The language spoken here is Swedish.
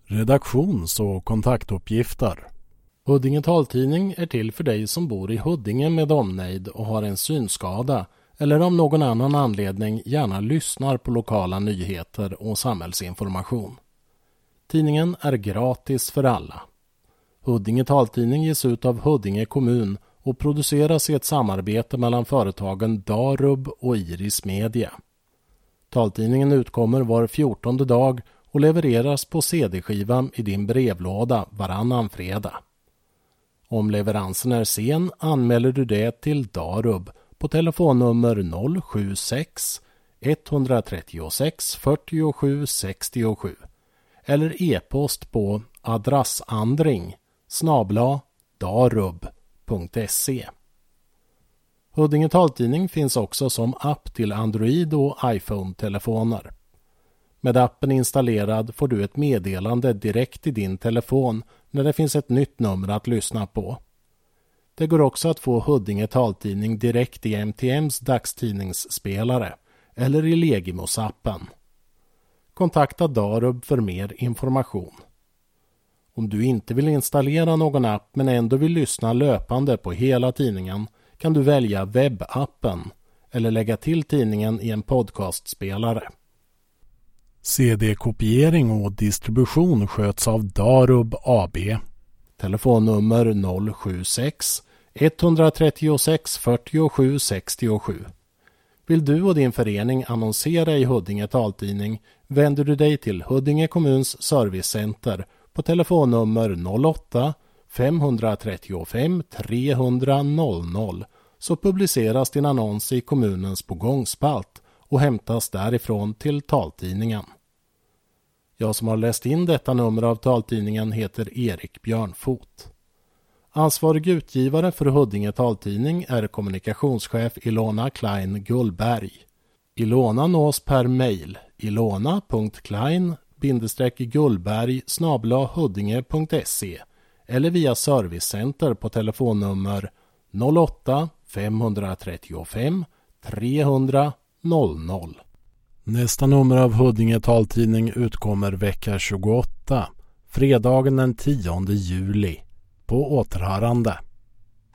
Redaktions- och kontaktuppgifter. Huddinge taltidning är till för dig som bor i Huddinge med omnejd och har en synskada eller av någon annan anledning gärna lyssnar på lokala nyheter och samhällsinformation. Tidningen är gratis för alla. Huddinge taltidning ges ut av Huddinge kommun och produceras i ett samarbete mellan företagen Darub och Iris Media. Taltidningen utkommer var 14:e dag och levereras på CD-skivan i din brevlåda varannan fredag. Om leveransen är sen anmäler du det till Darub på telefonnummer 076 136 47 67 eller e-post på adressandring@darub.se. Huddinge taltidning finns också som app till Android och iPhone-telefoner. Med appen installerad får du ett meddelande direkt i din telefon när det finns ett nytt nummer att lyssna på. Det går också att få Huddinge taltidning direkt i MTMs dagstidningsspelare eller i Legimos-appen. Kontakta Darub för mer information. Om du inte vill installera någon app men ändå vill lyssna löpande på hela tidningen kan du välja webbappen eller lägga till tidningen i en podcastspelare. CD-kopiering och distribution sköts av Darub AB. Telefonnummer 076 136 47 67. Vill du och din förening annonsera i Huddinge taltidning vänder du dig till Huddinge kommuns servicecenter på telefonnummer 08 535 300 00 så publiceras din annons i kommunens pågångspalt och hämtas därifrån till taltidningen. Jag som har läst in detta nummer av taltidningen heter Erik Björnfot. Ansvarig utgivare för Huddinge taltidning är kommunikationschef Ilona Klein Gullberg. Ilona nås per mejl ilona.klein-gullberg@huddinge.se eller via servicecenter på telefonnummer 08 535 300 00. Nästa nummer av Huddinge taltidning utkommer vecka 28, fredagen den 10 juli. På återhörande.